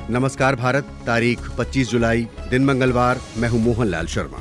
नमस्कार भारत, तारीख 25 जुलाई, दिन मंगलवार। मैं हूं मोहनलाल शर्मा।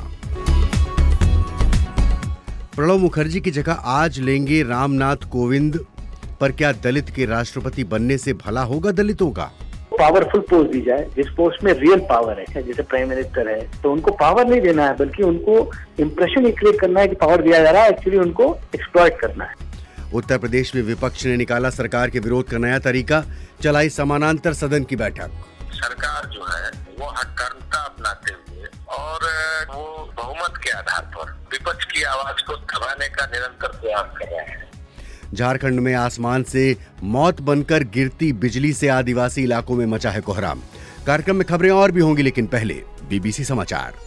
प्रणब मुखर्जी की जगह आज लेंगे रामनाथ कोविंद। पर क्या दलित के राष्ट्रपति बनने से भला होगा दलितों का? पावरफुल पोस्ट दी जाए, जिस पोस्ट में रियल पावर है, जैसे प्राइम मिनिस्टर है, तो उनको पावर नहीं देना है, बल्कि उनको इंप्रेशन ही क्रिएट करना है कि पावर दिया जा रहा है, एक्चुअली उनको एक्सप्लॉइट करना है। उत्तर प्रदेश में विपक्ष ने निकाला सरकार के विरोध का नया तरीका, चलाई समानांतर सदन की बैठक। सरकार जो है वो हठकर्मता अपनाते हुए और वो बहुमत के आधार पर विपक्ष की आवाज को दबाने का निरंतर प्रयास कर रहे हैं। झारखंड में आसमान से मौत बनकर गिरती बिजली से आदिवासी इलाकों में मचा है कोहराम। कार्यक्रम में खबरें और भी होंगी, लेकिन पहले बीबीसी समाचार।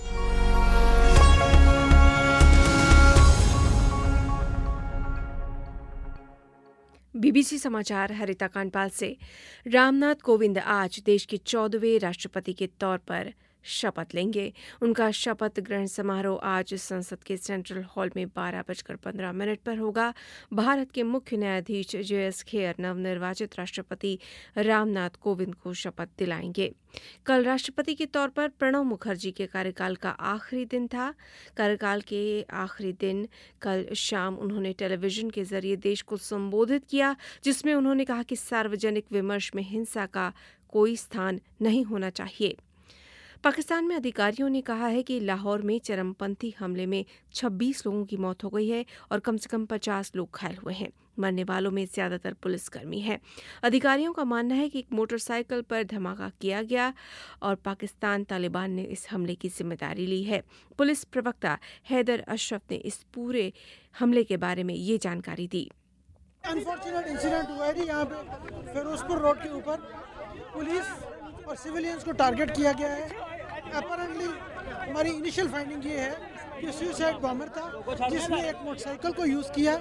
बीबीसी समाचार हरिता कांडपाल से। रामनाथ कोविंद आज देश के 14वें राष्ट्रपति के तौर पर शपथ लेंगे। उनका शपथ ग्रहण समारोह आज संसद के सेंट्रल हॉल में 12:15 पर होगा। भारत के मुख्य न्यायाधीश JS खेर नवनिर्वाचित राष्ट्रपति रामनाथ कोविंद को शपथ दिलाएंगे। कल राष्ट्रपति के तौर पर प्रणब मुखर्जी के कार्यकाल का आखिरी दिन था। कार्यकाल के आखिरी दिन कल शाम उन्होंने टेलीविजन के जरिए देश को संबोधित किया, जिसमें उन्होंने कहा कि सार्वजनिक विमर्श में हिंसा का कोई स्थान नहीं होना चाहिए। पाकिस्तान में अधिकारियों ने कहा है कि लाहौर में चरमपंथी हमले में 26 लोगों की मौत हो गई है और कम से कम 50 लोग घायल हुए हैं। मरने वालों में ज्यादातर पुलिसकर्मी हैं। अधिकारियों का मानना है कि एक मोटरसाइकिल पर धमाका किया गया और पाकिस्तान तालिबान ने इस हमले की जिम्मेदारी ली है। पुलिस प्रवक्ता हैदर अशरफ ने इस पूरे हमले के बारे में ये जानकारी दी। अनफॉर्चुनेट इंसिडेंट हुआ है यहाँ पे फिरोजपुर रोड के ऊपर पुलिस और सिविलियंस को टारगेट किया गया है। अपैरेंटली हमारी इनिशियल फाइंडिंग ये है कि सुसाइड बॉम्बर था जिसने एक मोटरसाइकिल को यूज किया।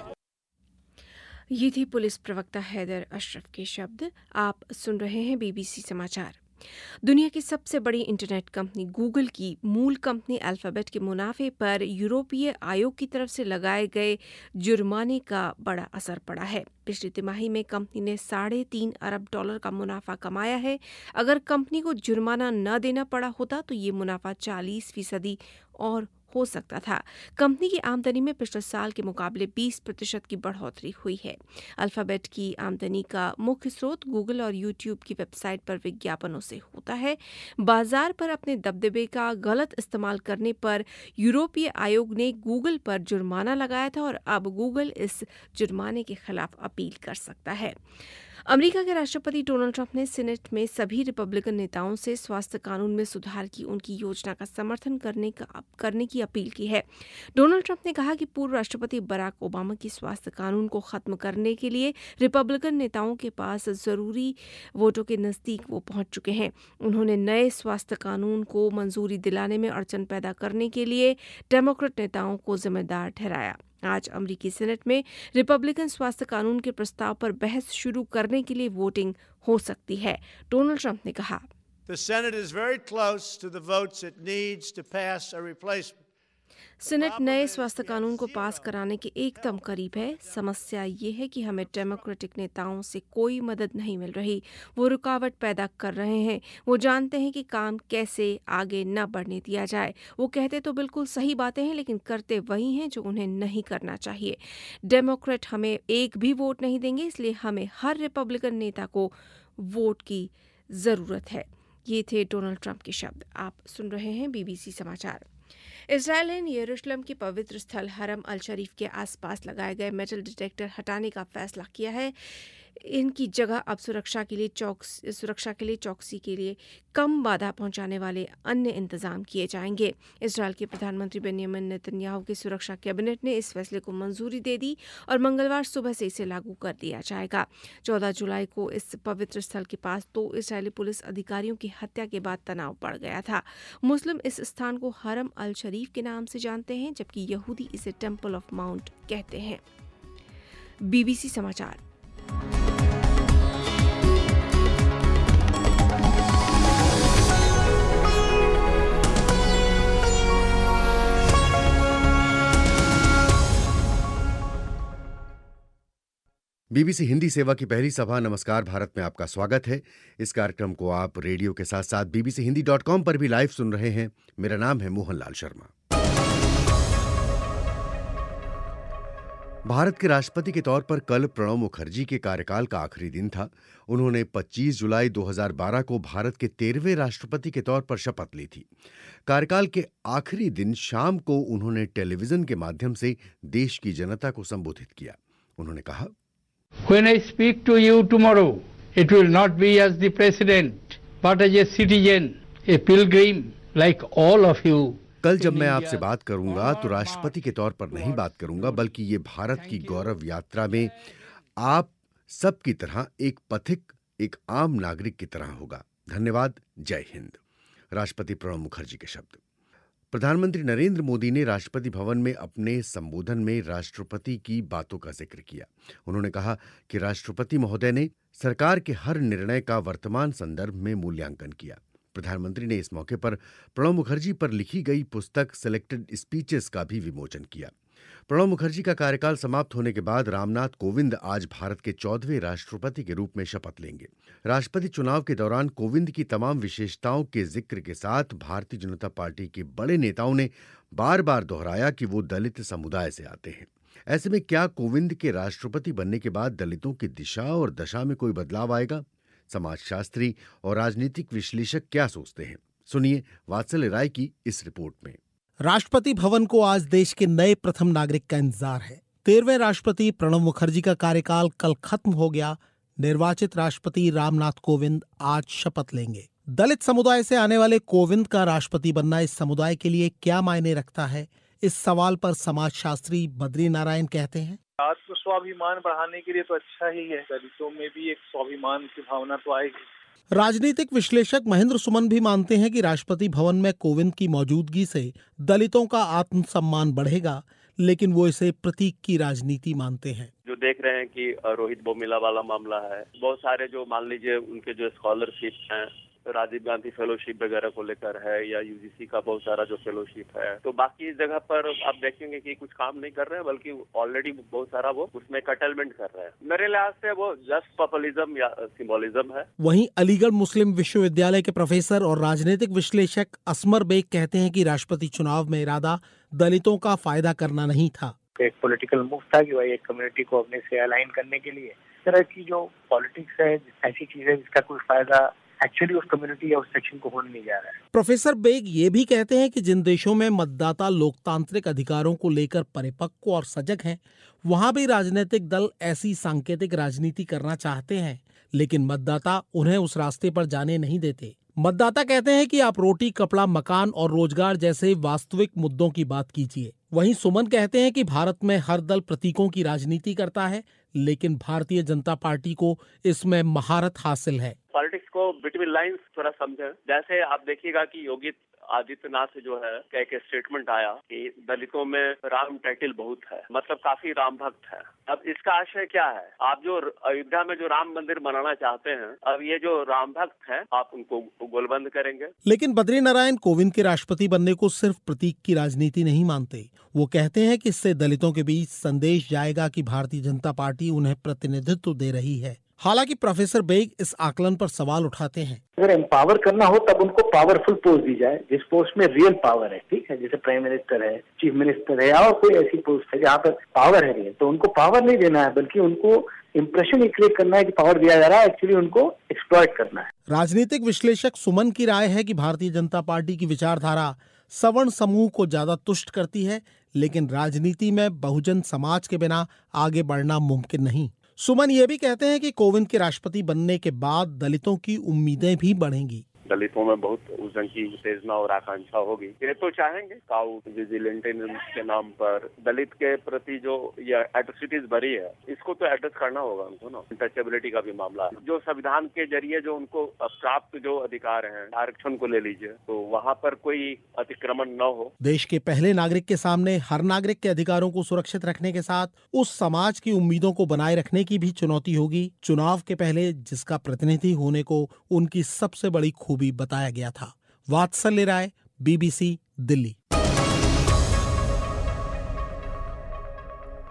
ये थी पुलिस प्रवक्ता हैदर अशरफ के शब्द। आप सुन रहे हैं बीबीसी समाचार। दुनिया की सबसे बड़ी इंटरनेट कंपनी गूगल की मूल कंपनी अल्फाबेट के मुनाफे पर यूरोपीय आयोग की तरफ से लगाए गए जुर्माने का बड़ा असर पड़ा है। पिछली तिमाही में कंपनी ने $3.5 अरब का मुनाफा कमाया है। अगर कंपनी को जुर्माना न देना पड़ा होता तो ये मुनाफा 40% और हो सकता था। कंपनी की आमदनी में पिछले साल के मुकाबले 20% की बढ़ोतरी हुई है। अल्फाबेट की आमदनी का मुख्य स्रोत गूगल और यूट्यूब की वेबसाइट पर विज्ञापनों से होता है। बाजार पर अपने दबदबे का गलत इस्तेमाल करने पर यूरोपीय आयोग ने गूगल पर जुर्माना लगाया था और अब गूगल इस जुर्माने के खिलाफ अपील कर सकता है। अमेरिका के राष्ट्रपति डोनाल्ड ट्रंप ने सीनेट में सभी रिपब्लिकन नेताओं से स्वास्थ्य कानून में सुधार की उनकी योजना का समर्थन करने की अपील की है। डोनाल्ड ट्रंप ने कहा कि पूर्व राष्ट्रपति बराक ओबामा की स्वास्थ्य कानून को खत्म करने के लिए रिपब्लिकन नेताओं के पास जरूरी वोटों के नजदीक वो पहुंच चुके हैं। उन्होंने नए स्वास्थ्य कानून को मंजूरी दिलाने में अड़चन पैदा करने के लिए डेमोक्रेट नेताओं को जिम्मेदार ठहराया। आज अमेरिकी सीनेट में रिपब्लिकन स्वास्थ्य कानून के प्रस्ताव पर बहस शुरू करने के लिए वोटिंग हो सकती है। डोनाल्ड ट्रंप ने कहा, The Senate is very close to the votes it needs to pass a replacement. Senate नए स्वास्थ्य कानून को पास कराने के एकदम करीब है। समस्या ये है कि हमें डेमोक्रेटिक नेताओं से कोई मदद नहीं मिल रही। वो रुकावट पैदा कर रहे हैं। वो जानते हैं कि काम कैसे आगे न बढ़ने दिया जाए। वो कहते तो बिल्कुल सही बातें हैं, लेकिन करते वही हैं जो उन्हें नहीं करना चाहिए। डेमोक्रेट हमें एक भी वोट नहीं देंगे, इसलिए हमें हर रिपब्लिकन नेता को वोट की जरूरत है। ये थे डोनाल्ड ट्रंप के शब्द। आप सुन रहे हैं बीबीसी समाचार। इजरायल ने यरूशलेम के पवित्र स्थल हरम अल शरीफ के आसपास लगाए गए मेटल डिटेक्टर हटाने का फैसला किया है। इनकी जगह अब सुरक्षा के लिए चौकसी के लिए कम बाधा पहुंचाने वाले अन्य इंतजाम किए जाएंगे। इजरायल के प्रधानमंत्री बेंयामिन नेतन्याहू की सुरक्षा कैबिनेट ने इस फैसले को मंजूरी दे दी और मंगलवार सुबह से इसे लागू कर दिया जाएगा। 14 जुलाई को इस पवित्र स्थल के पास 2 इजरायली पुलिस अधिकारियों की हत्या के बाद तनाव बढ़ गया था। मुस्लिम इस स्थान को हरम अल शरीफ के नाम से जानते हैं, जबकि यहूदी इसे टेम्पल ऑफ माउंट कहते हैं। बीबीसी समाचार। बीबीसी हिंदी सेवा की पहली सभा नमस्कार भारत में आपका स्वागत है। इस कार्यक्रम को आप रेडियो के साथ साथ bbchindi.com पर भी लाइव सुन रहे हैं। मेरा नाम है मोहनलाल शर्मा। भारत के राष्ट्रपति के तौर पर कल प्रणब मुखर्जी के कार्यकाल का आखिरी दिन था। उन्होंने 25 जुलाई 2012 को भारत के 13वें राष्ट्रपति के तौर पर शपथ ली थी। कार्यकाल के आखिरी दिन शाम को उन्होंने टेलीविजन के माध्यम से देश की जनता को संबोधित किया। उन्होंने कहा, When I speak to you tomorrow, it will not be as the president, but as a citizen, a pilgrim like all of you. कल जब मैं आपसे बात करूंगा तो राष्ट्रपति के तौर पर नहीं बात करूंगा, बल्कि ये भारत की गौरव यात्रा में आप सब की तरह एक पथिक, एक आम नागरिक की तरह होगा। धन्यवाद। जय हिंद। राष्ट्रपति प्रणब मुखर्जी के शब्द। प्रधानमंत्री नरेंद्र मोदी ने राष्ट्रपति भवन में अपने संबोधन में राष्ट्रपति की बातों का जिक्र किया। उन्होंने कहा कि राष्ट्रपति महोदय ने सरकार के हर निर्णय का वर्तमान संदर्भ में मूल्यांकन किया। प्रधानमंत्री ने इस मौके पर प्रणब मुखर्जी पर लिखी गई पुस्तक सिलेक्टेड स्पीचेस का भी विमोचन किया। प्रणब मुखर्जी का कार्यकाल समाप्त होने के बाद रामनाथ कोविंद आज भारत के 14वें राष्ट्रपति के रूप में शपथ लेंगे। राष्ट्रपति चुनाव के दौरान कोविंद की तमाम विशेषताओं के जिक्र के साथ भारतीय जनता पार्टी के बड़े नेताओं ने बार बार दोहराया कि वो दलित समुदाय से आते हैं। ऐसे में क्या कोविंद के राष्ट्रपति बनने के बाद दलितों की दिशा और दशा में कोई बदलाव आएगा? समाजशास्त्री और राजनीतिक विश्लेषक क्या सोचते हैं? सुनिए वात्सल्य राय की इस रिपोर्ट में। राष्ट्रपति भवन को आज देश के नए प्रथम नागरिक का इंतजार है। 13वें राष्ट्रपति प्रणब मुखर्जी का कार्यकाल कल खत्म हो गया। निर्वाचित राष्ट्रपति रामनाथ कोविंद आज शपथ लेंगे। दलित समुदाय से आने वाले कोविंद का राष्ट्रपति बनना इस समुदाय के लिए क्या मायने रखता है? इस सवाल पर समाजशास्त्री बद्री नारायण कहते हैं, आत्म स्वाभिमान बढ़ाने के लिए तो अच्छा ही है। दलितों में भी एक स्वाभिमान की भावना तो आएगी। राजनीतिक विश्लेषक महेंद्र सुमन भी मानते हैं कि राष्ट्रपति भवन में कोविंद की मौजूदगी से दलितों का आत्मसम्मान बढ़ेगा, लेकिन वो इसे प्रतीक की राजनीति मानते हैं। जो देख रहे हैं कि रोहित बोमिला वाला मामला है, बहुत सारे जो मान लीजिए उनके जो स्कॉलरशिप हैं, राजीव गांधी फेलोशिप वगैरह को लेकर है, या यूजीसी का बहुत सारा जो फेलोशिप है, तो बाकी जगह पर आप देखेंगे कि कुछ काम नहीं कर रहे हैं, बल्कि ऑलरेडी बहुत सारा वो उसमें कटलमेंट कर रहे हैं। मेरे लिहाज से वो जस्ट पॉपुलिज्म या सिंबोलिज्म है। वहीं अलीगढ़ मुस्लिम विश्वविद्यालय के प्रोफेसर और राजनीतिक विश्लेषक असमर बेग कहते हैं कि राष्ट्रपति चुनाव में इरादा दलितों का फायदा करना नहीं था। एक पॉलिटिकल मूव था कि भाई एक कम्युनिटी को अपने से अलाइन करने के लिए इस तरह की जो पॉलिटिक्स है, ऐसी चीज है जिसका कोई फायदा एक्चुअली उस कम्युनिटी या उस सेक्शन को होने नहीं जा रहा है। प्रोफेसर बेग ये भी कहते हैं कि जिन देशों में मतदाता लोकतांत्रिक अधिकारों को लेकर परिपक्व और सजग हैं, वहां भी राजनीतिक दल ऐसी सांकेतिक राजनीति करना चाहते हैं, लेकिन मतदाता उन्हें उस रास्ते पर जाने नहीं देते। मतदाता कहते हैं कि आप रोटी, कपड़ा, मकान और रोजगार जैसे वास्तविक मुद्दों की बात कीजिए। वहीं सुमन कहते हैं कि भारत में हर दल प्रतीकों की राजनीति करता है, लेकिन भारतीय जनता पार्टी को इसमें महारत हासिल है। पॉलिटिक्स को बिटवीन लाइंस थोड़ा समझें। जैसे आप देखिएगा कि योगी आदित्यनाथ जो है एक स्टेटमेंट आया कि दलितों में राम टाइटल बहुत है, मतलब काफी राम भक्त है। अब इसका आशय क्या है? आप जो अयोध्या में जो राम मंदिर बनाना चाहते हैं, अब ये जो राम भक्त है आप उनको गोलबंद करेंगे। लेकिन बद्री नारायण कोविंद के राष्ट्रपति बनने को सिर्फ प्रतीक की राजनीति नहीं मानते। वो कहते हैं कि इससे दलितों के बीच संदेश जाएगा कि भारतीय जनता पार्टी उन्हें प्रतिनिधित्व दे रही है। हालांकि प्रोफेसर बेग इस आकलन पर सवाल उठाते हैं, अगर एम्पावर करना हो तब उनको पावरफुल पोस्ट दी जाए, जिस पोस्ट में रियल पावर है, ठीक है, जैसे प्राइम मिनिस्टर है, चीफ मिनिस्टर है, या और कोई ऐसी पोस्ट है जहाँ पर पावर है रियल, तो उनको पावर नहीं देना है, बल्कि उनको इंप्रेशन क्रिएट करना है कि पावर दिया जा रहा है, एक्चुअली उनको एक्सप्लॉइट करना है। राजनीतिक विश्लेषक सुमन की राय है कि भारतीय जनता पार्टी की विचारधारा सवर्ण समूह को ज्यादा तुष्ट करती है, लेकिन राजनीति में बहुजन समाज के बिना आगे बढ़ना मुमकिन नहीं। सुमन ये भी कहते हैं कि कोविंद के राष्ट्रपति बनने के बाद दलितों की उम्मीदें भी बढ़ेंगी। दलितों में बहुत उस ढंग की उत्तेजना और आकांक्षा होगी। ये तो चाहेंगे काउ विजिलेंटेनिज्म के नाम पर दलित के प्रति जो ये एट्रोसिटीज भरी है, इसको तो एड्रेस करना होगा उनको ना। टचेबिलिटी का भी मामला है, जो संविधान के जरिए जो उनको प्राप्त जो अधिकार हैं, आरक्षण को ले लीजिए, तो वहाँ पर कोई अतिक्रमण न हो। देश के पहले नागरिक के सामने हर नागरिक के अधिकारों को सुरक्षित रखने के साथ उस समाज की उम्मीदों को बनाए रखने की भी चुनौती होगी, चुनाव के पहले जिसका प्रतिनिधि होने को उनकी सबसे बड़ी खूबी बताया गया था। वात्सल्य राय, बीबीसी, दिल्ली।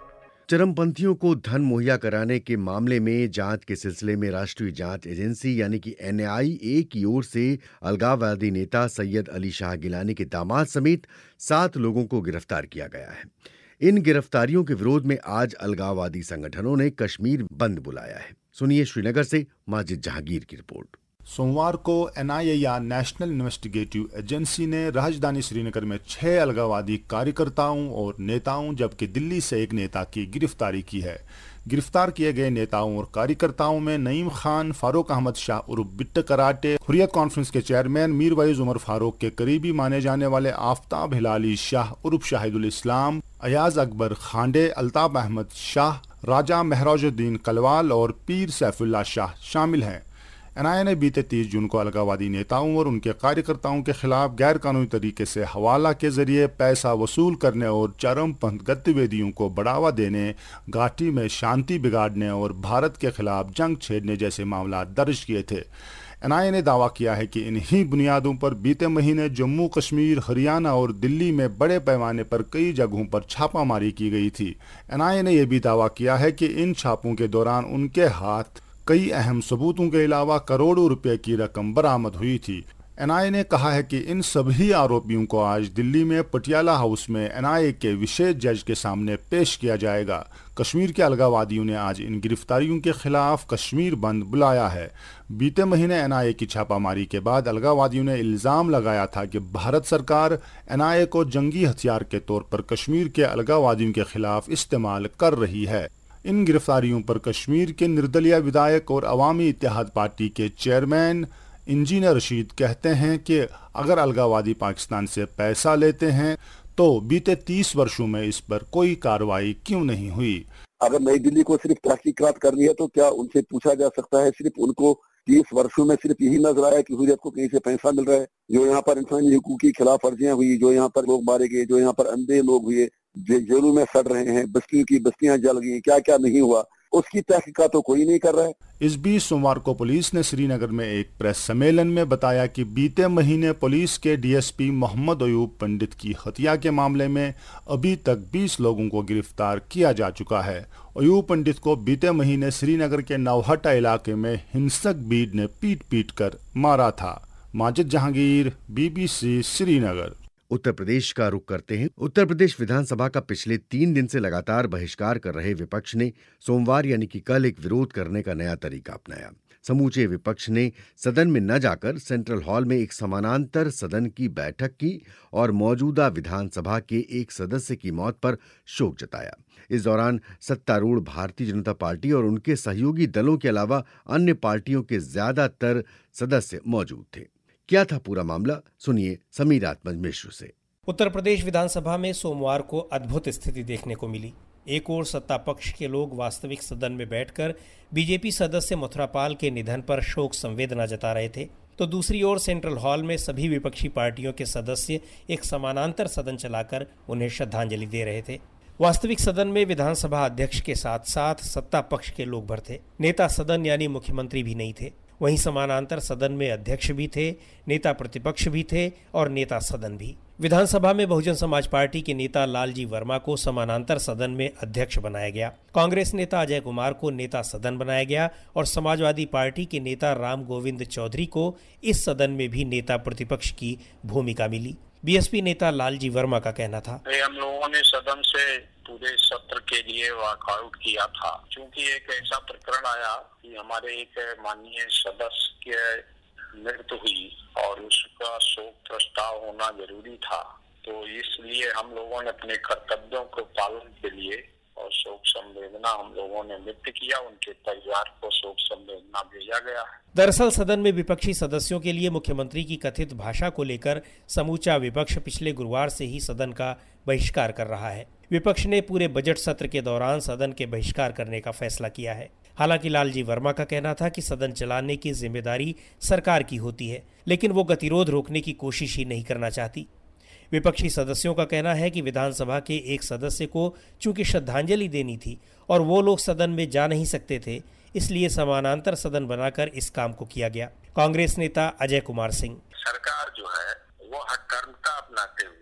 चरमपंथियों को धन मुहैया कराने के मामले में जांच के सिलसिले में राष्ट्रीय जांच एजेंसी यानी कि NIA की ओर से अलगाववादी नेता सैयद अली शाह गिलानी के दामाद समेत 7 लोगों को गिरफ्तार किया गया है। इन गिरफ्तारियों के विरोध में आज अलगाववादी संगठनों ने कश्मीर बंद बुलाया है। सुनिए श्रीनगर से माजिद जहांगीर की रिपोर्ट। सोमवार को NIA या नेशनल इन्वेस्टिगेटिव एजेंसी ने राजधानी श्रीनगर में 6 अलगाववादी कार्यकर्ताओं और नेताओं जबकि दिल्ली से एक नेता की गिरफ्तारी की है। गिरफ्तार किए गए नेताओं और कार्यकर्ताओं में नईम खान, फारूक अहमद शाह उर्फ बिट्ट कराटे, हुर्रियत कॉन्फ्रेंस के चेयरमैन मीरवाइज उमर फारूक के करीबी माने जाने वाले आफ्ताब हिलाली शाह उर्फ शाहिदुल इस्लाम, अयाज अकबर खांडे, अल्ताफ अहमद शाह, राजा महराजुद्दीन कलवाल और पीर सैफुल्लाह शाह शामिल हैं। NIA ने बीते 30 जून को अलगाववादी नेताओं और उनके कार्यकर्ताओं के खिलाफ गैर कानूनी तरीके से हवाला के जरिए पैसा वसूल करने और चरमपंथ गतिविधियों को बढ़ावा देने, घाटी में शांति बिगाड़ने और भारत के खिलाफ जंग छेड़ने जैसे मामला दर्ज किए थे। NIA ने दावा किया है कि इन्हीं बुनियादों पर बीते महीने जम्मू कश्मीर, हरियाणा और दिल्ली में बड़े पैमाने पर कई जगहों पर छापामारी की गई थी। NIA ने यह भी दावा किया है कि इन छापों के दौरान उनके हाथ कई अहम सबूतों के अलावा करोड़ों रुपए की रकम बरामद हुई थी। NIA ने कहा है कि इन सभी आरोपियों को आज दिल्ली में पटियाला हाउस में NIA के विशेष जज के सामने पेश किया जाएगा। कश्मीर के अलगाववादियों ने आज इन गिरफ्तारियों के खिलाफ कश्मीर बंद बुलाया है। बीते महीने NIA की छापामारी के बाद अलगाववादियों ने इल्जाम लगाया था कि भारत सरकार NIA को जंगी हथियार के तौर पर कश्मीर के अलगाववादियों के खिलाफ इस्तेमाल कर रही है। इन गिरफ्तारियों पर कश्मीर के निर्दलीय विधायक और अवामी इत्तेहाद पार्टी के चेयरमैन इंजीनियर रशीद कहते हैं कि अगर अलगाववादी पाकिस्तान से पैसा लेते हैं तो बीते 30 वर्षों में इस पर कोई कार्रवाई क्यों नहीं हुई। अगर नई दिल्ली को सिर्फ तहकीकात करनी है तो क्या उनसे पूछा जा सकता है? सिर्फ उनको 30 वर्षों में सिर्फ यही नजर आया कि हुर्रियत को कहीं से पैसा मिल रहा है? जो यहाँ पर इंसानी हुकूक की खिलाफ वर्जियां हुई, जो यहाँ पर लोग मारे गए, जो यहाँ पर अंधे लोग हुए, जेलों में सड़ रहे हैं, बस्तियों की बस्तियां जल गई, क्या क्या नहीं हुआ, उसकी तहकीकात तो कोई नहीं कर रहा है। इस बीच सोमवार को पुलिस ने श्रीनगर में एक प्रेस सम्मेलन में बताया कि बीते महीने पुलिस के DSP मोहम्मद अयूब पंडित की हत्या के मामले में अभी तक 20 लोगों को गिरफ्तार किया जा चुका है। अयूब पंडित को बीते महीने श्रीनगर के नौहट्टा इलाके में हिंसक भीड़ ने पीट कर मारा था। माजिद जहांगीर, BBC श्रीनगर। उत्तर प्रदेश का रुख करते हैं। उत्तर प्रदेश विधानसभा का पिछले 3 दिन से लगातार बहिष्कार कर रहे विपक्ष ने सोमवार यानी कि कल एक विरोध करने का नया तरीका अपनाया। समूचे विपक्ष ने सदन में न जाकर सेंट्रल हॉल में एक समानांतर सदन की बैठक की और मौजूदा विधानसभा के एक सदस्य की मौत पर शोक जताया। इस दौरान सत्तारूढ़ भारतीय जनता पार्टी और उनके सहयोगी दलों के अलावा अन्य पार्टियों के ज्यादातर सदस्य मौजूद थे। क्या था पूरा मामला, सुनिए समीर आत्मज मिश्र से। उत्तर प्रदेश विधानसभा में सोमवार को अद्भुत स्थिति देखने को मिली। एक ओर सत्ता पक्ष के लोग वास्तविक सदन में बैठकर बीजेपी सदस्य मथुरापाल के निधन पर शोक संवेदना जता रहे थे, तो दूसरी ओर सेंट्रल हॉल में सभी विपक्षी पार्टियों के सदस्य एक समानांतर सदन चलाकर उन्हें श्रद्धांजलि दे रहे थे। वास्तविक सदन में विधानसभा अध्यक्ष के साथ साथ सत्ता पक्ष के लोग भर थे। नेता सदन यानी मुख्यमंत्री भी नहीं थे। वहीं समानांतर सदन में अध्यक्ष भी थे, नेता प्रतिपक्ष भी थे और नेता सदन भी। विधानसभा में बहुजन समाज पार्टी के नेता लालजी वर्मा को समानांतर सदन में अध्यक्ष बनाया गया। कांग्रेस नेता अजय कुमार को नेता सदन बनाया गया और समाजवादी पार्टी के नेता राम गोविंद चौधरी को इस सदन में भी नेता प्रतिपक्ष की भूमिका मिली। BSP नेता लालजी वर्मा का कहना था, हम लोगों ने सदन से पूरे सत्र के लिए वॉकआउट किया था, क्योंकि एक ऐसा प्रकरण आया कि हमारे एक माननीय सदस्य की मृत्यु हुई और उसका शोक प्रस्ताव होना जरूरी था। तो इसलिए हम लोगों ने अपने कर्तव्यों को पालन के लिए और शोक संवेदना हम लोगों ने व्यक्त किया, उनके परिवार को शोक संवेदना भेजा गया है। दरअसल सदन में विपक्षी सदस्यों के लिए मुख्यमंत्री की कथित भाषा को लेकर समूचा विपक्ष पिछले गुरुवार से ही सदन का बहिष्कार कर रहा है। विपक्ष ने पूरे बजट सत्र के दौरान सदन के बहिष्कार करने का फैसला किया है। हालांकि लालजी वर्मा का कहना था कि सदन चलाने की जिम्मेदारी सरकार की होती है, लेकिन वो गतिरोध रोकने की कोशिश ही नहीं करना चाहती। विपक्षी सदस्यों का कहना है कि विधानसभा के एक सदस्य को चूंकि श्रद्धांजलि देनी थी और वो लोग सदन में जा नहीं सकते थे, इसलिए समानांतर सदन बनाकर इस काम को किया गया। कांग्रेस नेता अजय कुमार सिंह, सरकार जो है वो हठकर्मता अपनाते हुए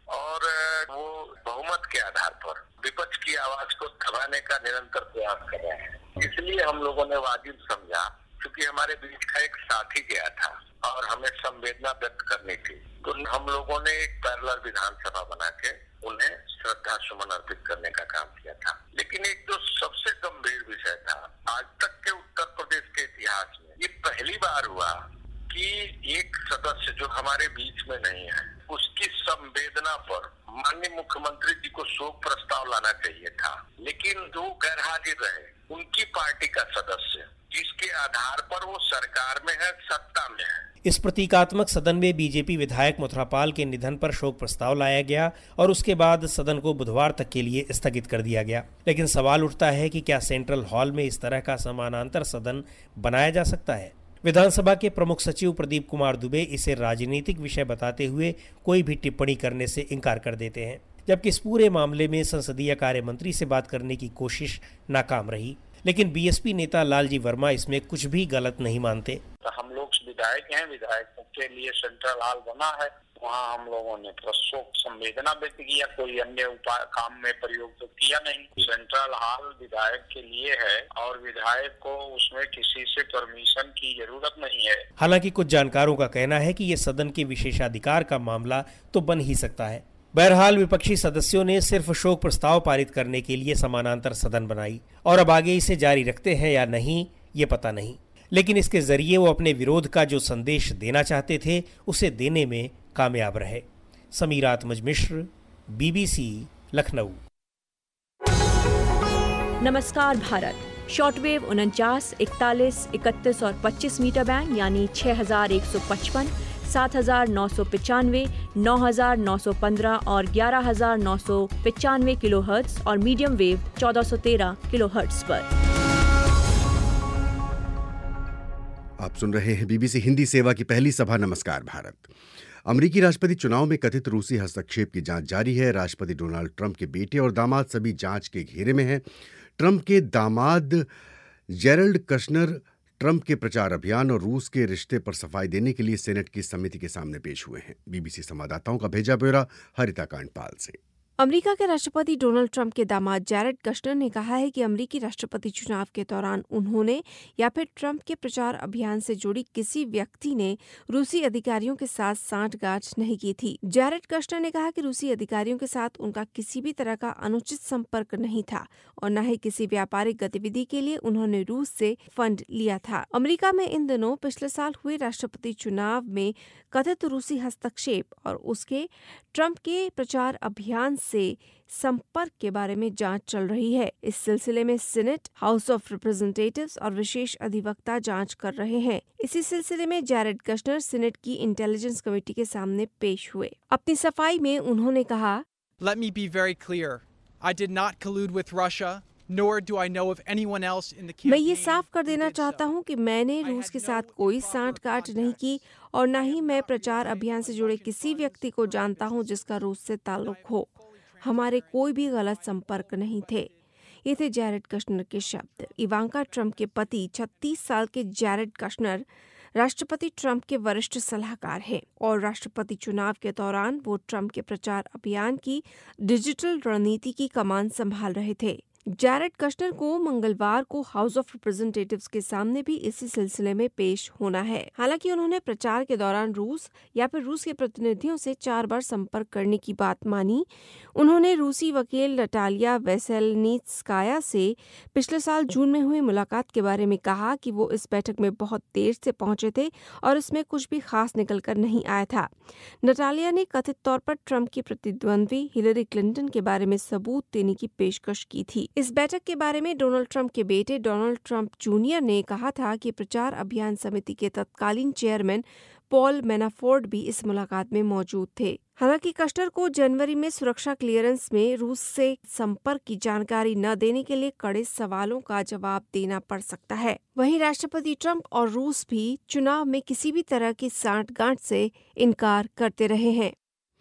और वो बहुमत के आधार पर विपक्ष की आवाज को दबाने का निरंतर प्रयास कर रहे हैं। इसलिए हम लोगों ने वाजिब समझा, क्योंकि हमारे बीच का एक साथी गया था और हमें संवेदना व्यक्त करनी थी, तो हम लोगों ने एक पैरेलल विधानसभा बना के उन्हें श्रद्धा सुमन अर्पित करने का काम किया था। लेकिन एक जो सबसे गंभीर विषय था, आज तक के उत्तर प्रदेश के इतिहास में ये पहली बार हुआ कि एक सदस्य जो हमारे बीच में नहीं है, उसकी संवेदना पर माननीय मुख्यमंत्री जी को शोक प्रस्ताव लाना चाहिए था, लेकिन जो गैर हाजिर रहे उनकी पार्टी का सदस्य, जिसके आधार पर वो सरकार में है, सत्ता में है। इस प्रतीकात्मक सदन में बीजेपी विधायक मथुरापाल के निधन पर शोक प्रस्ताव लाया गया और उसके बाद सदन को बुधवार तक के लिए स्थगित कर दिया गया। लेकिन सवाल उठता है कि क्या सेंट्रल हॉल में इस तरह का समानांतर सदन बनाया जा सकता है? विधानसभा के प्रमुख सचिव प्रदीप कुमार दुबे इसे राजनीतिक विषय बताते हुए कोई भी टिप्पणी करने से इनकार कर देते हैं, जबकि इस पूरे मामले में संसदीय कार्य मंत्री से बात करने की कोशिश नाकाम रही। लेकिन बीएसपी नेता लालजी वर्मा इसमें कुछ भी गलत नहीं मानते। हम लोग विधायक हैं, विधायकों के लिए सेंट्रल हॉल बना है, वहाँ हम लोगों ने शोक संवेदना व्यक्त किया, कोई अन्य उपाय काम में प्रयोग तो किया नहीं। सेंट्रल हॉल विधायक के लिए है और विधायक को उसमें किसी से परमिशन की जरूरत नहीं है। हालांकि कुछ जानकारों का कहना है कि ये सदन के विशेषाधिकार का मामला तो बन ही सकता है। बहरहाल विपक्षी सदस्यों ने सिर्फ शोक प्रस्ताव पारित करने के लिए समानांतर सदन बनाई और अब आगे इसे जारी रखते हैं या नहीं ये पता नहीं, लेकिन इसके जरिए वो अपने विरोध का जो संदेश देना चाहते थे उसे देने में कामयाब रहे। समीर आत्मज मिश्र, बीबीसी, लखनऊ। नमस्कार भारत। शॉर्टवेव 49, 41, 31 और 25 मीटर बैंड यानी 6155, 7995, 9915 और 11995 किलोहर्ट्ज और मीडियम वेव 1413 किलोहर्ट्ज पर। आप सुन रहे हैं बीबीसी हिंदी सेवा की पहली सभा नमस्कार भारत। अमेरिकी राष्ट्रपति चुनाव में कथित रूसी हस्तक्षेप की जांच जारी है। राष्ट्रपति डोनाल्ड ट्रंप के बेटे और दामाद सभी जांच के घेरे में हैं। ट्रंप के दामाद जेरल्ड कश्नर ट्रंप के प्रचार अभियान और रूस के रिश्ते पर सफाई देने के लिए सेनेट की समिति के सामने पेश हुए हैं। बीबीसी संवाददाताओं का भेजा ब्यौरा हरिता कांडपाल से। अमेरिका के राष्ट्रपति डोनाल्ड ट्रंप के दामाद जैरेड कश्नर ने कहा है कि अमेरिकी राष्ट्रपति चुनाव के दौरान उन्होंने या फिर ट्रंप के प्रचार अभियान से जुड़ी किसी व्यक्ति ने रूसी अधिकारियों के साथ सांठगांठ नहीं की थी। जैरेड कश्नर ने कहा कि रूसी अधिकारियों के साथ उनका किसी भी तरह का अनुचित संपर्क नहीं था और न ही किसी व्यापारिक गतिविधि के लिए उन्होंने रूस से फंड लिया था। अमेरिका में इन दिनों पिछले साल हुए राष्ट्रपति चुनाव में कथित रूसी हस्तक्षेप और उसके ट्रंप के प्रचार अभियान से संपर्क के बारे में जांच चल रही है। इस सिलसिले में सीनेट, हाउस ऑफ रिप्रेजेंटेटिव्स और विशेष अधिवक्ता जांच कर रहे हैं। इसी सिलसिले में जैरेड कश्नर सीनेट की इंटेलिजेंस कमेटी के सामने पेश हुए। अपनी सफाई में उन्होंने कहा, Let me be very clear. I did not collude with Russia. Nor do I know of anyone else in the campaign. मैं ये साफ कर देना चाहता हूँ कि मैंने रूस के साथ कोई सांठगांठ नहीं की और न ही मैं प्रचार अभियान से जुड़े किसी व्यक्ति को जानता हूँ जिसका रूस से ताल्लुक हो। हमारे कोई भी गलत संपर्क नहीं थे। ये थे जैरेड कश्नर के शब्द। इवांका ट्रंप के पति 36 साल के जैरेड कश्नर राष्ट्रपति ट्रंप के वरिष्ठ सलाहकार हैं और राष्ट्रपति चुनाव के दौरान वो ट्रंप के प्रचार अभियान की डिजिटल रणनीति की कमान संभाल रहे थे। जैरेड कश्नर को मंगलवार को हाउस ऑफ रिप्रेजेंटेटिव्स के सामने भी इसी सिलसिले में पेश होना है। हालांकि उन्होंने प्रचार के दौरान रूस या फिर रूस के प्रतिनिधियों से 4 बार संपर्क करने की बात मानी। उन्होंने रूसी वकील नटालिया वेसेलनित्स्काया से पिछले साल जून में हुई मुलाकात के बारे में कहा कि वो इस बैठक में बहुत देर से पहुंचे थे और इसमें कुछ भी खास निकल कर नहीं आया था। नटालिया ने कथित तौर पर ट्रंप की प्रतिद्वंद्वी हिलरी क्लिंटन के बारे में सबूत देने की पेशकश की थी। इस बैठक के बारे में डोनाल्ड ट्रंप के बेटे डोनाल्ड ट्रंप जूनियर ने कहा था कि प्रचार अभियान समिति के तत्कालीन चेयरमैन पॉल मैनाफोर्ट भी इस मुलाकात में मौजूद थे। हालांकि कश्नर को जनवरी में सुरक्षा क्लियरेंस में रूस से संपर्क की जानकारी न देने के लिए कड़े सवालों का जवाब देना पड़ सकता है। वहीं राष्ट्रपति ट्रंप और रूस भी चुनाव में किसी भी तरह की सांठगांठ से इनकार करते रहे हैं।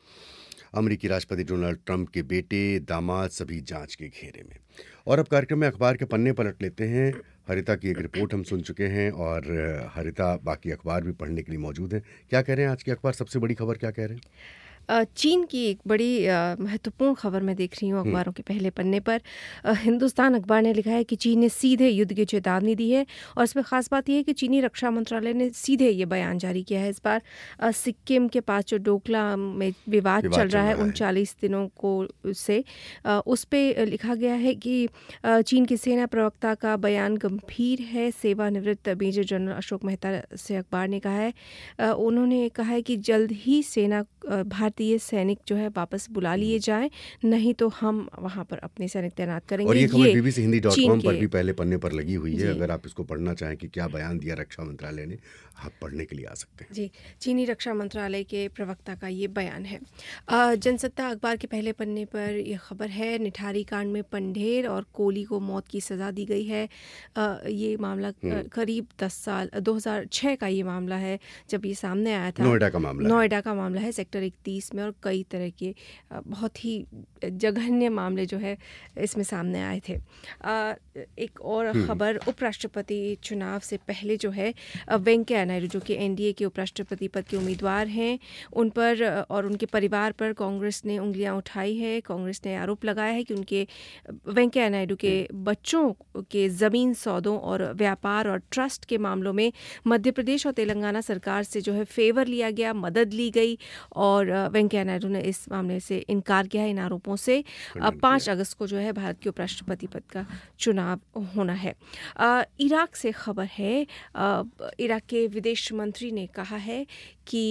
अमेरिकी राष्ट्रपति डोनाल्ड ट्रंप के बेटे दामाद सभी जांच के घेरे में। और अब कार्यक्रम में अखबार के पन्ने पलट लेते हैं। हरिता की एक रिपोर्ट हम सुन चुके हैं और हरिता बाकी अखबार भी पढ़ने के लिए मौजूद है। क्या कह रहे हैं आज के अखबार? सबसे बड़ी खबर क्या कह रहे हैं? चीन की एक बड़ी महत्वपूर्ण खबर मैं देख रही हूँ अखबारों के पहले पन्ने पर। हिंदुस्तान अखबार ने लिखा है कि चीन ने सीधे युद्ध की चेतावनी दी है, और इसमें खास बात यह है कि चीनी रक्षा मंत्रालय ने सीधे ये बयान जारी किया है। इस बार सिक्किम के पास जो डोकला में विवाद चल रहा है 39 दिनों को से, उस पे लिखा गया है कि चीन की सेना प्रवक्ता का बयान गंभीर है। सेवानिवृत्त मेजर जनरल अशोक मेहता से अखबार ने कहा है, उन्होंने कहा है कि जल्द ही सेना भारतीय सैनिक जो है वापस बुला लिए जाएं, नहीं तो हम वहां पर अपने सैनिक तैनात करेंगे। और ये खबर bbc-hindi.com पर भी पहले पन्ने पर लगी हुई है। अगर आप इसको पढ़ना चाहें कि क्या बयान दिया रक्षा मंत्रालय ने, आप पढ़ने के लिए आ सकते हैं। जी, चीनी रक्षा मंत्रालय के प्रवक्ता का ये बयान है। जनसत्ता अखबार के पहले पन्ने पर यह खबर है, निठारी कांड में पंढेर और कोली को मौत की सज़ा दी गई है। ये मामला करीब 10 साल 2006 का ये मामला है जब ये सामने आया था। नोएडा का मामला है सेक्टर 31 में, और कई तरह के बहुत ही जघन्य मामले जो है इसमें सामने आए थे। एक और खबर, उपराष्ट्रपति चुनाव से पहले जो है वेंकैया नायडू जो कि एनडीए के उपराष्ट्रपति पद के उम्मीदवार हैं, उन पर और उनके परिवार पर कांग्रेस ने उंगलियां उठाई है। कांग्रेस ने आरोप लगाया है कि उनके वेंकैया नायडू के बच्चों के ज़मीन सौदों और व्यापार और ट्रस्ट के मामलों में मध्य प्रदेश और तेलंगाना सरकार से जो है फेवर लिया गया, मदद ली गई, और वेंकैया नायडू ने इस मामले से इनकार किया है। इन आरोपों से 5 अगस्त को जो है भारत के उपराष्ट्रपति पद का चुनाव होना है। इराक से खबर है, इराक के विदेश मंत्री ने कहा है कि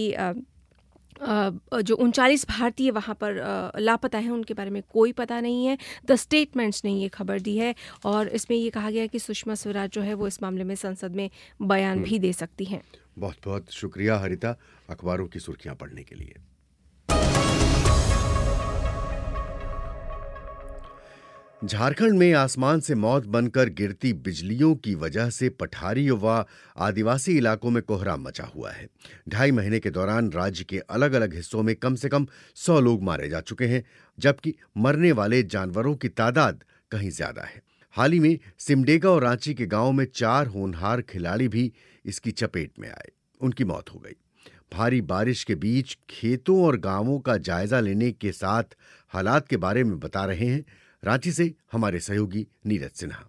जो 39 भारतीय वहाँ पर लापता हैं उनके बारे में कोई पता नहीं है। द स्टेटमेंट्स ने ये खबर दी है, और इसमें ये कहा गया है कि सुषमा स्वराज जो है वो इस मामले में संसद में बयान भी दे सकती हैं। बहुत बहुत शुक्रिया हरिता, अखबारों की सुर्खियां पढ़ने के लिए। झारखंड में आसमान से मौत बनकर गिरती बिजलियों की वजह से पठारी व आदिवासी इलाकों में कोहराम मचा हुआ है। 2.5 महीने के दौरान राज्य के अलग अलग हिस्सों में कम से कम 100 लोग मारे जा चुके हैं, जबकि मरने वाले जानवरों की तादाद कहीं ज्यादा है। हाल ही में सिमडेगा और रांची के गांव में 4 होनहार खिलाड़ी भी इसकी चपेट में आए, उनकी मौत हो गई। भारी बारिश के बीच खेतों और गांवों का जायजा लेने के साथ हालात के बारे में बता रहे हैं रांची से हमारे सहयोगी नीरज सिन्हा।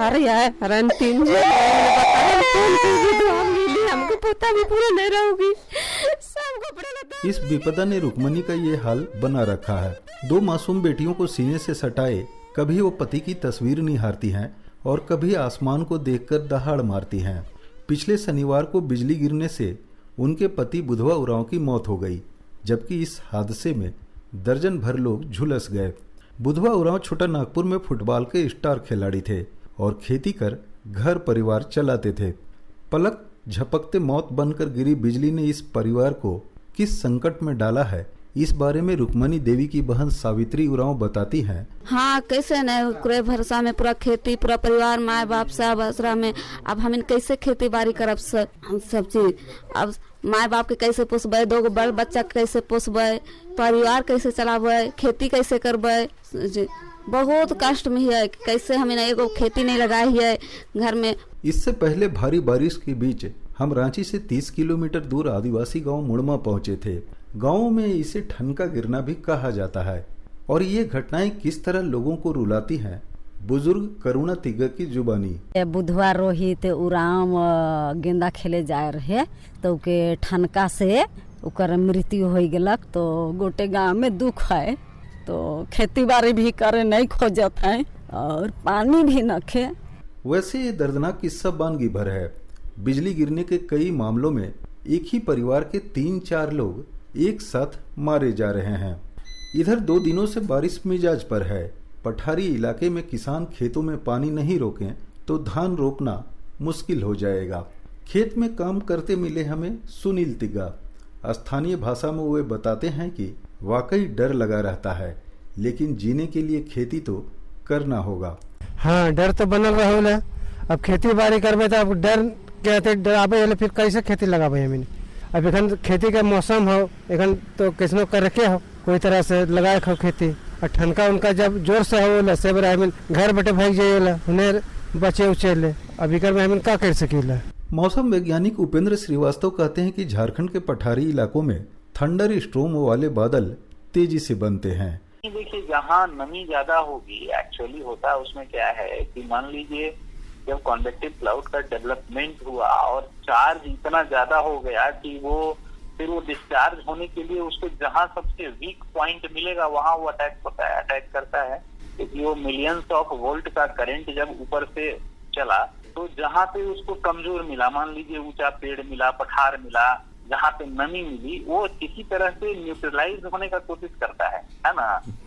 इस विपदा ने रुक्मणी का ये हाल बना रखा है। 2 मासूम बेटियों को सीने से सटाए कभी वो पति की तस्वीर निहारती हैं और कभी आसमान को देखकर दहाड़ मारती हैं। पिछले शनिवार को बिजली गिरने से उनके पति बुधवा उरांव की मौत हो गई, जबकि इस हादसे में दर्जन भर लोग झुलस गए। बुधवा उरांव छोटा नागपुर में फुटबॉल के स्टार खिलाड़ी थे और खेती कर घर परिवार चलाते थे। पलक झपकते मौत बनकर गिरी बिजली ने इस परिवार को किस संकट में डाला है, इस बारे में रुक्मणी देवी की बहन सावित्री उरांव बताती हैं। हाँ, कैसे न पूरे भरोसा में पूरा खेती, पूरा परिवार, माए बाप सब आसरा में। अब हम कैसे खेती बाड़ी करब, सब चीज अब माए बाप के कैसे पोसबे, 2 बड़ बच्चा के कैसे पोसबे, परिवार कैसे चलाबे, खेती कैसे करबे, बहुत कष्ट में है। कैसे हमें एगो खेती नहीं लगाई है घर में। इससे पहले भारी बारिश के बीच हम रांची से 30 किलोमीटर दूर आदिवासी गांव मुड़मा पहुंचे थे। गांव में इसे ठनका गिरना भी कहा जाता है, और ये घटनाएं किस तरह लोगों को रुलाती हैं, बुजुर्ग करुणा तिग्गा की जुबानी। बुधवा रोहित उराम गेंदा खेले जाए रहे तो के ठनका से उकर मृत्यु हो गलक, तो गोटे गांव में दुख है, तो खेती बाड़ी भी करे नहीं खोजत है और पानी भी न खे। वैसे ये दर्दनाक किस्सा बानगी भर है। बिजली गिरने के कई मामलों में एक ही परिवार के 3-4 लोग एक साथ मारे जा रहे हैं। इधर 2 दिनों से बारिश मिजाज पर है। पठारी इलाके में किसान खेतों में पानी नहीं रोकें तो धान रोपना मुश्किल हो जाएगा। खेत में काम करते मिले हमें सुनील तिग्गा। स्थानीय भाषा में वे बताते हैं कि वाकई डर लगा रहता है, लेकिन जीने के लिए खेती तो करना होगा। हाँ, डर तो बनल रहा। अब खेती बाड़ी करबे तो अब डर कहते डराबे, फिर कैसे खेती लगाबे हमें। अब एखन खेती का मौसम हो, एखन तो कैसनो कर रखे हो, कोई तरह से लगाए खो खेती। और ठनका उनका जब जोर से हो से बड़ा घर बैठे भाग जाइए, उन्हें बचे उचे ले। अभी कर में का कर सकीला। मौसम वैज्ञानिक उपेंद्र श्रीवास्तव कहते हैं कि झारखंड के पठारी इलाकों में थंडर स्ट्रोम वाले बादल तेजी से बनते हैं। देखिए, जहाँ नमी ज्यादा होगी, एक्चुअली होता है उसमें क्या है कि मान लीजिए जब कॉन्वेक्टिव क्लाउड का डेवलपमेंट हुआ और चार्ज इतना ज्यादा हो गया कि फिर वो डिस्चार्ज होने के लिए उसको जहाँ सबसे वीक पॉइंट मिलेगा वहां वो अटैक करता है। क्योंकि वो मिलियंस ऑफ वोल्ट का करंट जब ऊपर से चला तो जहाँ पे उसको कमजोर मिला, मान लीजिए ऊंचा पेड़ मिला, पठार मिला, जहाँ पे नमी मिली, वो किसी तरह से न्यूट्रलाइज होने का कोशिश करता है ना।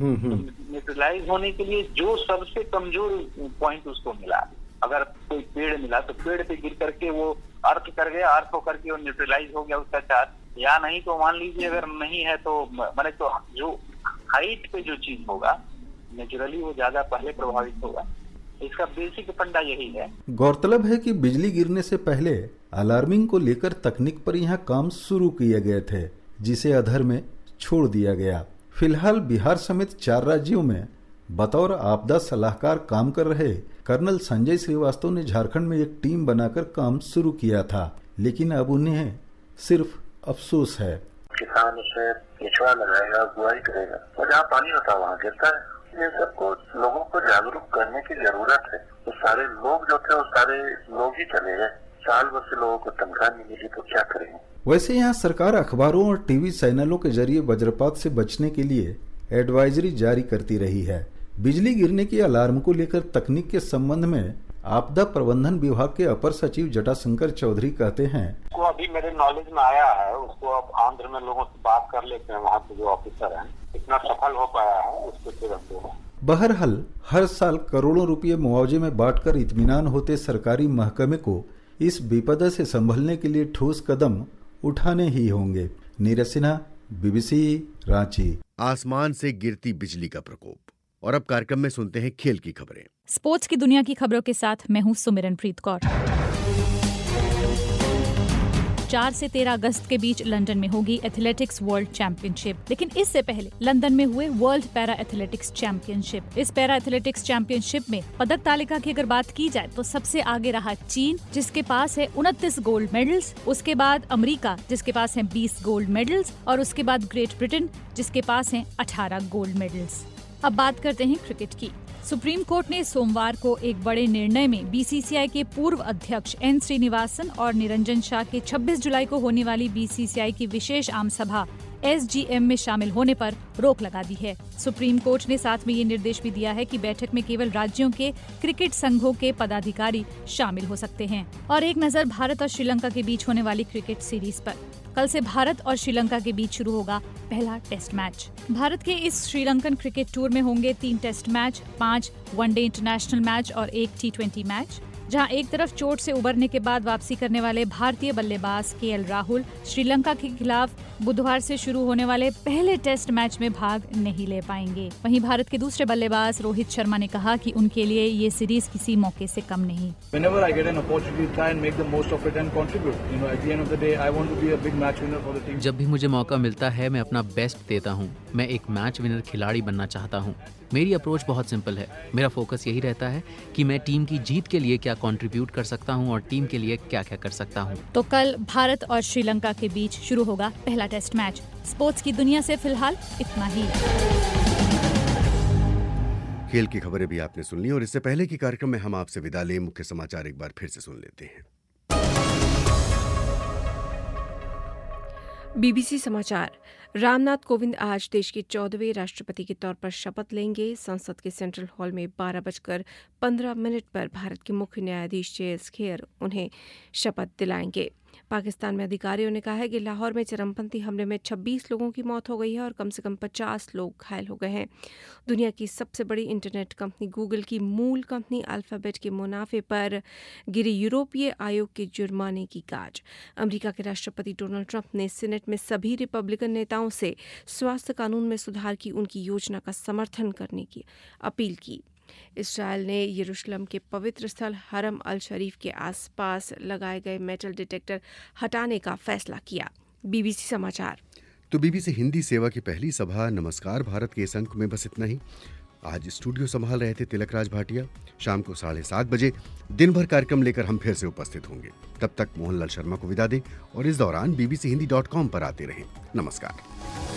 न्यूट्रलाइज होने के लिए जो सबसे कमजोर पॉइंट उसको मिला, अगर कोई पेड़ मिला तो पेड़ पे गिर करके वो अर्थ कर गया, अर्थ होकर के वो न्यूट्रलाइज हो गया उसका चार्ज, या नहीं तो मान लीजिए अगर नहीं है तो माने तो जो हाइट पे जो चीज होगा नेचुरली वो ज्यादा पहले प्रभावित होगा। इसका बेसिक फंडा यही है। गौरतलब है कि बिजली गिरने से पहले अलार्मिंग को लेकर तकनीक पर यहाँ काम शुरू किए गए थे, जिसे अधर में छोड़ दिया गया। फिलहाल बिहार समेत 4 राज्यों में बतौर आपदा सलाहकार काम कर रहे कर्नल संजय श्रीवास्तव ने झारखंड में एक टीम बनाकर काम शुरू किया था, लेकिन अब उन्हें सिर्फ अफसोस है। किसान उसमें केचुआ लगाएगा, बुआई करेगा और जहाँ पानी होता है वहाँ गिरता है। ये सबको लोगों को जागरूक करने की जरूरत है। तो सारे लोग जो थे वो सारे लोग ही चले गए। साल भर से लोगों को तनख्वाह नहीं मिली तो क्या करेंगे। वैसे यहाँ सरकार अखबारों और टीवी चैनलों के जरिए वज्रपात से बचने के लिए एडवाइजरी जारी करती रही है। बिजली गिरने की अलार्म को लेकर तकनीक के संबंध में आपदा प्रबंधन विभाग के अपर सचिव जटाशंकर चौधरी कहते हैं, को अभी मेरे नॉलेज में आया है, उसको अब आंध्र में लोगों से बात कर लेते हैं, वहाँ के जो ऑफिसर हैं, इतना सफल हो पाया है उसको तुरंत। बहरहाल हर साल करोड़ों रुपए मुआवजे में बांटकर इत्मीनान होते सरकारी महकमे को इस विपदा से संभलने के लिए ठोस कदम उठाने ही होंगे। नीरज सिन्हा, BBC, रांची। आसमान से गिरती बिजली का प्रकोप। और अब कार्यक्रम में सुनते हैं खेल की खबरें। स्पोर्ट्स की दुनिया की खबरों के साथ मैं हूं सुमिरनप्रीत कौर। 4 से 13 अगस्त के बीच लंदन में होगी एथलेटिक्स वर्ल्ड चैंपियनशिप, लेकिन इससे पहले लंदन में हुए वर्ल्ड पैरा एथलेटिक्स चैंपियनशिप। इस पैरा एथलेटिक्स चैंपियनशिप में पदक तालिका की अगर बात की जाए तो सबसे आगे रहा चीन, जिसके पास है 29 गोल्ड मेडल्स। उसके बाद अमेरिका, जिसके पास है 20 गोल्ड मेडल्स, और उसके बाद ग्रेट ब्रिटेन, जिसके पास है 18 गोल्ड मेडल्स। अब बात करते हैं क्रिकेट की। सुप्रीम कोर्ट ने सोमवार को एक बड़े निर्णय में BCCI के पूर्व अध्यक्ष N श्रीनिवासन और निरंजन शाह के 26 जुलाई को होने वाली BCCI की विशेष आम सभा SGM में शामिल होने पर रोक लगा दी है। सुप्रीम कोर्ट ने साथ में ये निर्देश भी दिया है कि बैठक में केवल राज्यों के क्रिकेट संघों के पदाधिकारी शामिल हो सकते हैं। और एक नजर भारत और श्रीलंका के बीच होने वाली क्रिकेट सीरीज पर। कल से भारत और श्रीलंका के बीच शुरू होगा पहला टेस्ट मैच। भारत के इस श्रीलंकन क्रिकेट टूर में होंगे 3 test match, 5 one day international match और 1 T20 मैच, जहां एक तरफ चोट से उबरने के बाद वापसी करने वाले भारतीय बल्लेबाज KL राहुल श्रीलंका के खिलाफ बुधवार से शुरू होने वाले पहले टेस्ट मैच में भाग नहीं ले पाएंगे। वहीं भारत के दूसरे बल्लेबाज रोहित शर्मा ने कहा कि उनके लिए ये सीरीज किसी मौके से कम नहीं। जब भी मुझे मौका मिलता है मैं अपना बेस्ट देता हूँ। मैं एक मैच विनर खिलाड़ी बनना चाहता हूँ। मेरी अप्रोच बहुत सिंपल है। मेरा फोकस यही रहता है कि मैं टीम की जीत के लिए क्या कंट्रीब्यूट कर सकता हूं और टीम के लिए क्या क्या कर सकता हूं। तो कल भारत और श्रीलंका के बीच शुरू होगा पहला टेस्ट मैच। स्पोर्ट्स की दुनिया से फिलहाल इतना ही। खेल की खबरें भी आपने सुन ली और इससे पहले की कार्यक्रम में हम आपसे विदा लें। मुख्य समाचार एक बार फिर से सुन लेते हैं। BBC समाचार। रामनाथ कोविंद आज देश के 14वें राष्ट्रपति के तौर पर शपथ लेंगे। संसद के सेंट्रल हॉल में 12:15 पर भारत के मुख्य न्यायाधीश JS खेर उन्हें शपथ दिलाएंगे। पाकिस्तान में अधिकारियों ने कहा है कि लाहौर में चरमपंथी हमले में 26 लोगों की मौत हो गई है और कम से कम 50 लोग घायल हो गए हैं। दुनिया की सबसे बड़ी इंटरनेट कंपनी गूगल की मूल कंपनी अल्फाबेट के मुनाफे पर गिरी यूरोपीय आयोग के जुर्माने की गाज। अमेरिका के राष्ट्रपति डोनाल्ड ट्रंप ने सीनेट में सभी रिपब्लिकन नेताओं से स्वास्थ्य कानून में सुधार की उनकी योजना का समर्थन करने की अपील की। इस्राएल ने यरूशलेम के पवित्र स्थल हरम अल शरीफ के आसपास लगाए गए मेटल डिटेक्टर हटाने का फैसला किया। BBC समाचार। तो BBC हिंदी सेवा की पहली सभा नमस्कार भारत के इस अंक में बस इतना ही। आज स्टूडियो संभाल रहे थे तिलक राज भाटिया। शाम को 7:30 बजे दिन भर कार्यक्रम लेकर हम फिर से उपस्थित होंगे। तब तक मोहनलाल शर्मा को विदा दें और इस दौरान bbchiindi.com पर आते रहें। नमस्कार।